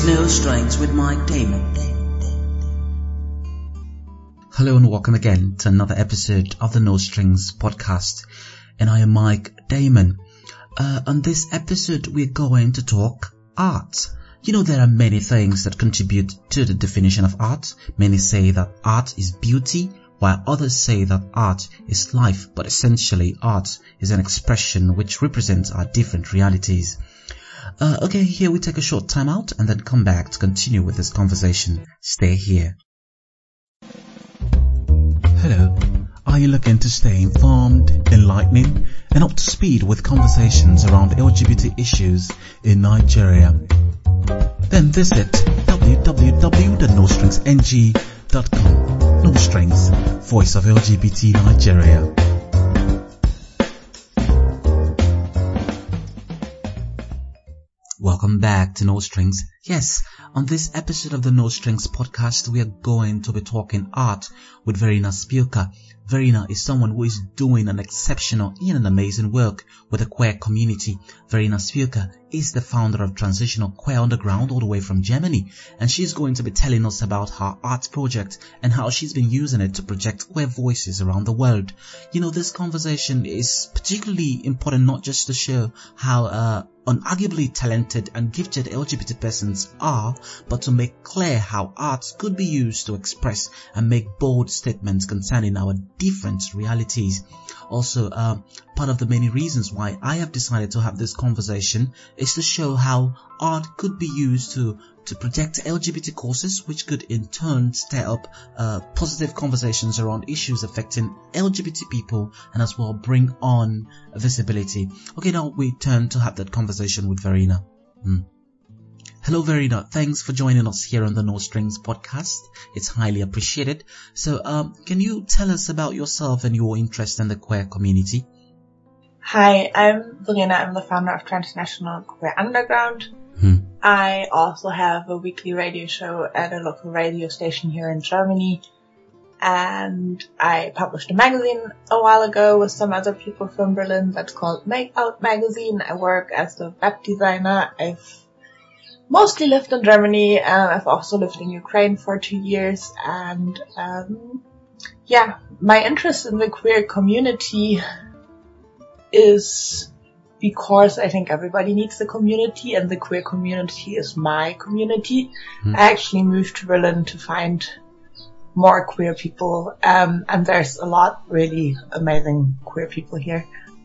is No Strings with Mike Damon. Hello and welcome again to another episode of the No Strings podcast. And I am Mike Damon. On this episode, we're going to talk art. You know, there are many things that contribute to the definition of art. Many say that art is beauty, while others say that art is life. But essentially, art is an expression which represents our different realities. Okay, here we take a short time out and then come back to continue with this conversation. Stay here. Hello. Are you looking to stay informed, enlightening, and up to speed with conversations around LGBT issues in Nigeria? Then visit www.nostringsng.com. No Strings, Voice of LGBT Nigeria. Welcome back to No Strings. Yes, on this episode of the No Strings podcast, we are going to be talking art with Verena Spielka. Verena is someone who is doing an exceptional and an amazing work with the queer community. Verena Spielka is the founder of Transitional Queer Underground all the way from Germany, and she's going to be telling us about her art project and how she's been using it to project queer voices around the world. You know, this conversation is particularly important not just to show how unarguably talented and gifted LGBT persons are, but to make clear how art could be used to express and make bold statements concerning our different realities. Also, part of the many reasons why I have decided to have this conversation is to show how art could be used to project LGBT causes, which could in turn stir up positive conversations around issues affecting LGBT people and as well bring on visibility. Okay, now we turn to have that conversation with Verena. Hello Verena, thanks for joining us here on the No Strings podcast. It's highly appreciated. So can you tell us about yourself and your interest in the queer community? Hi, I'm Verena. I'm the founder of Transnational Queer Underground. I also have a weekly radio show at a local radio station here in Germany. And I published a magazine a while ago with some other people from Berlin that's called Make Out Magazine. I work as a web designer. I've mostly lived in Germany. I've also lived in Ukraine for 2 years. And my interest in the queer community is because I think everybody needs the community, and the queer community is my community. I actually moved to Berlin to find more queer people, and there's a lot really amazing queer people here.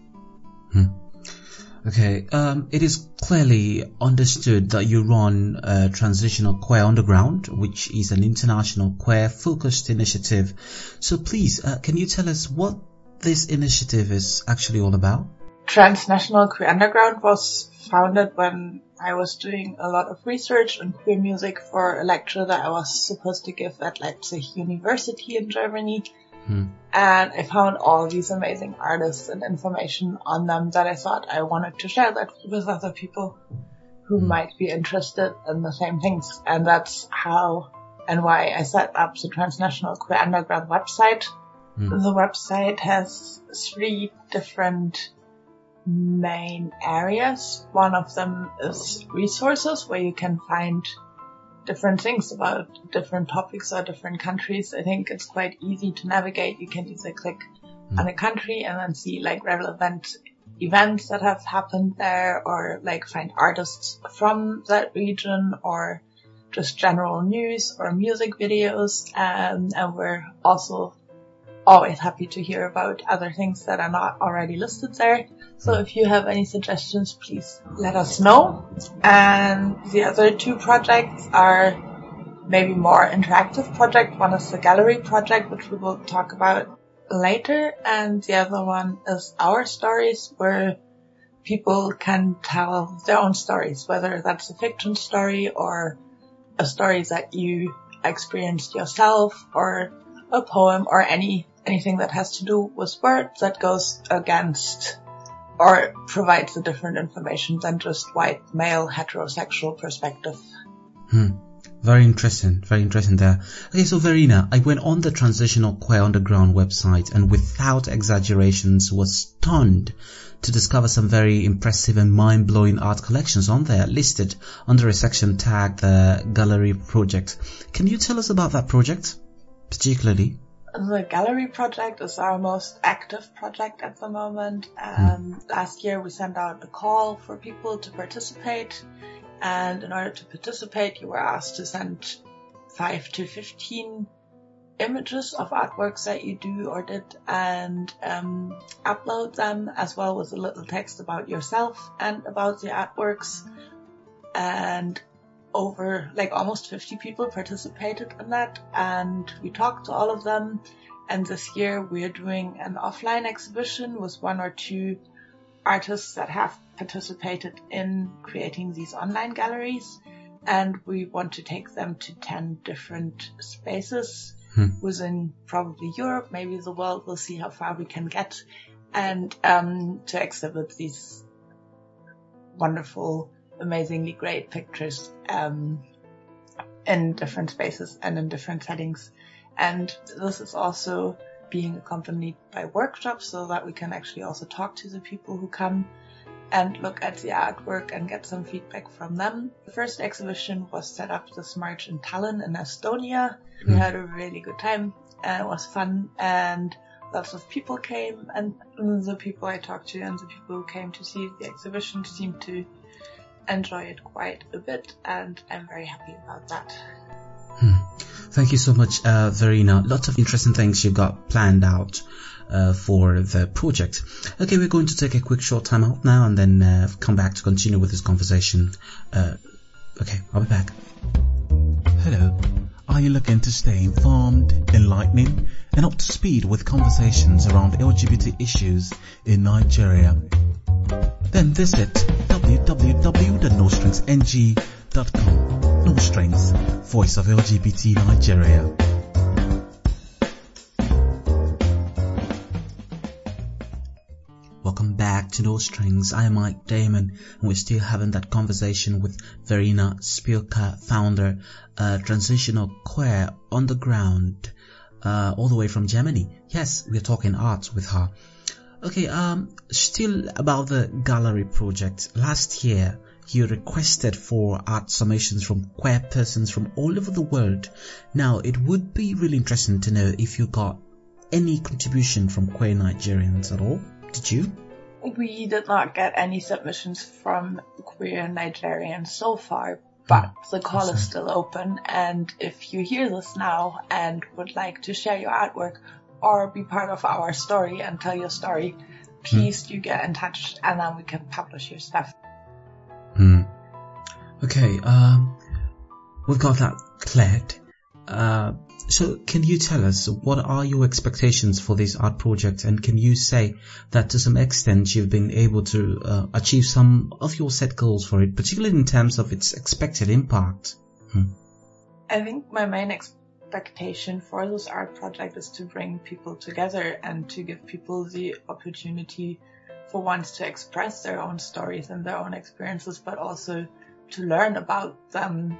Okay, it is clearly understood that you run Transitional Queer Underground, which is an international queer-focused initiative. So please, can you tell us what this initiative is actually all about? Transnational Queer Underground was founded when I was doing a lot of research on queer music for a lecture that I was supposed to give at Leipzig University in Germany. And I found all these amazing artists and information on them that I thought I wanted to share that with other people who might be interested in the same things. And that's how and why I set up the Transnational Queer Underground website. The website has 3 different main areas. One of them is resources, where you can find different things about different topics or different countries. I think it's quite easy to navigate. You can either click on a country and then see like relevant events that have happened there, or like find artists from that region, or just general news or music videos. And we're also always happy to hear about other things that are not already listed there. So if you have any suggestions, please let us know. And the other 2 projects are maybe more interactive project. One is the gallery project, which we will talk about later. And the other one is Our Stories, where people can tell their own stories, whether that's a fiction story or a story that you experienced yourself, or a poem, or anything that has to do with words that goes against or provides a different information than just white, male, heterosexual perspective. Very interesting there. Okay, so Verena, I went on the Transitional Queer Underground website and without exaggerations was stunned to discover some very impressive and mind-blowing art collections on there listed under a section tagged the Gallery Project. Can you tell us about that project, particularly? The Gallery Project is our most active project at the moment. Last year we sent out a call for people to participate, and in order to participate you were asked to send 5 to 15 images of artworks that you do or did and upload them, as well with a little text about yourself and about the artworks. And over almost 50 people participated in that, and we talked to all of them. And this year we are doing an offline exhibition with 1 or 2 artists that have participated in creating these online galleries, and we want to take them to 10 different spaces within probably Europe, maybe the world. We'll see how far we can get, and to exhibit these wonderful, amazingly great pictures in different spaces and in different settings. And this is also being accompanied by workshops so that we can actually also talk to the people who come and look at the artwork and get some feedback from them. The first exhibition was set up this March in Tallinn in Estonia. We had a really good time and it was fun, and lots of people came, and the people I talked to and the people who came to see the exhibition seemed to enjoy it quite a bit, and I'm very happy about that. Thank you so much, Verena. Lots of interesting things you've got planned out for the project. Okay, we're going to take a quick short time out now and then come back to continue with this conversation. Okay, I'll be back. Hello. Are you looking to stay informed, enlightening, and up to speed with conversations around LGBT issues in Nigeria? Then visit www.nostringsng.com. No Strings, Voice of LGBT Nigeria. Welcome back to No Strings. I am Mike Damon, and we're still having that conversation with Verena Spielka, founder, Transitional Queer Underground, all the way from Germany. Yes, we're talking art with her. Okay, still about the Gallery Project. Last year, you requested for art submissions from queer persons from all over the world. Now, it would be really interesting to know if you got any contribution from queer Nigerians at all. Did you? We did not get any submissions from queer Nigerians so far, but the call is still open, and if you hear this now and would like to share your artwork or be part of our story and tell your story, please do get in touch, and then we can publish your stuff. Okay, we've got that cleared. So can you tell us, what are your expectations for this art project, and can you say that to some extent you've been able to achieve some of your set goals for it, particularly in terms of its expected impact? I think my main expectation for this art project is to bring people together and to give people the opportunity for once to express their own stories and their own experiences, but also to learn about them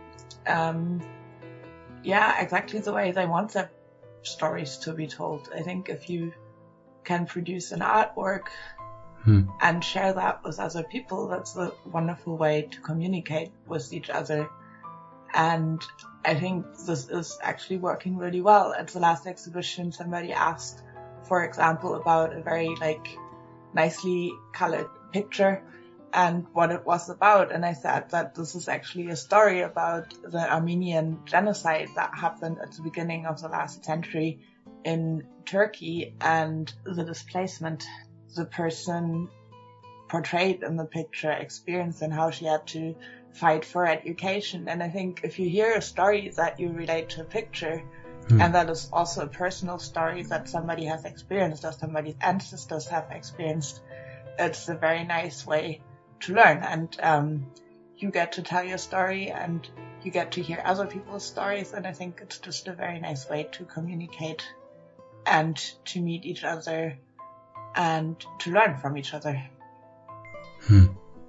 exactly the way they want their stories to be told. I think if you can produce an artwork and share that with other people, that's a wonderful way to communicate with each other. And I think this is actually working really well. At the last exhibition, somebody asked, for example, about a very nicely colored picture and what it was about. And I said that this is actually a story about the Armenian genocide that happened at the beginning of the last century in Turkey, and the displacement the person portrayed in the picture experienced and how she had to fight for education. And I think if you hear a story that you relate to a picture, and that is also a personal story that somebody has experienced or somebody's ancestors have experienced, it's a very nice way to learn. And you get to tell your story and you get to hear other people's stories. And I think it's just a very nice way to communicate and to meet each other and to learn from each other.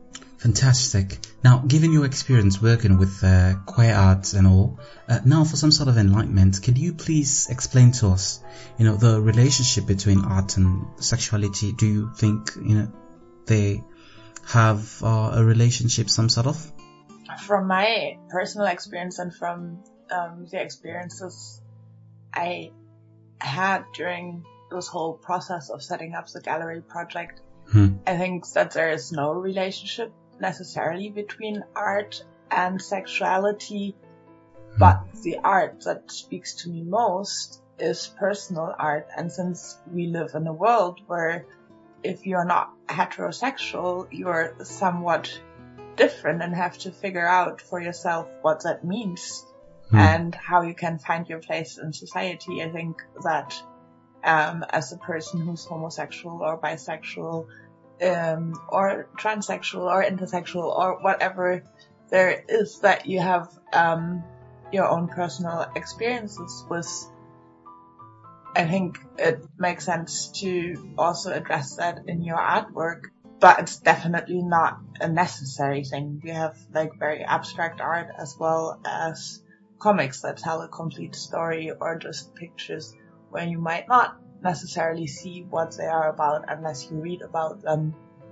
Fantastic. Now, given your experience working with queer arts and all, now for some sort of enlightenment, could you please explain to us, the relationship between art and sexuality? Do you think, they have a relationship, some sort of? From my personal experience and from the experiences I had during this whole process of setting up the gallery project, I think that there is no relationship necessarily between art and sexuality, but the art that speaks to me most is personal art. And since we live in a world where if you're not heterosexual, you're somewhat different and have to figure out for yourself what that means and how you can find your place in society, I think that as a person who's homosexual or bisexual or transsexual or intersexual or whatever there is, that you have your own personal experiences with, I think it makes sense to also address that in your artwork, but it's definitely not a necessary thing. You have very abstract art as well as comics that tell a complete story, or just pictures where you might not necessarily see what they are about unless you read about them.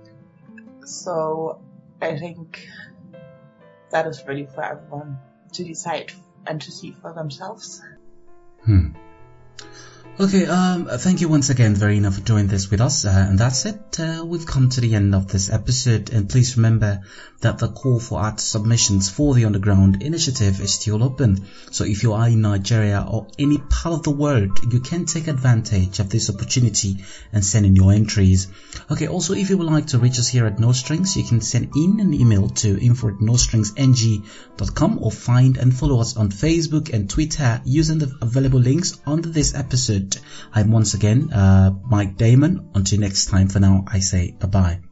So I think that is really for everyone to decide and to see for themselves. Okay, thank you once again, Verena, for doing this with us. And that's it. We've come to the end of this episode. And please remember that the call for art submissions for the Underground Initiative is still open. So if you are in Nigeria or any part of the world, you can take advantage of this opportunity and send in your entries. Okay, also, if you would like to reach us here at No Strings, you can send in an email to info@nostringsng.com or find and follow us on Facebook and Twitter using the available links under this episode. I'm once again Mike Damon. Until next time, for now, I say bye-bye.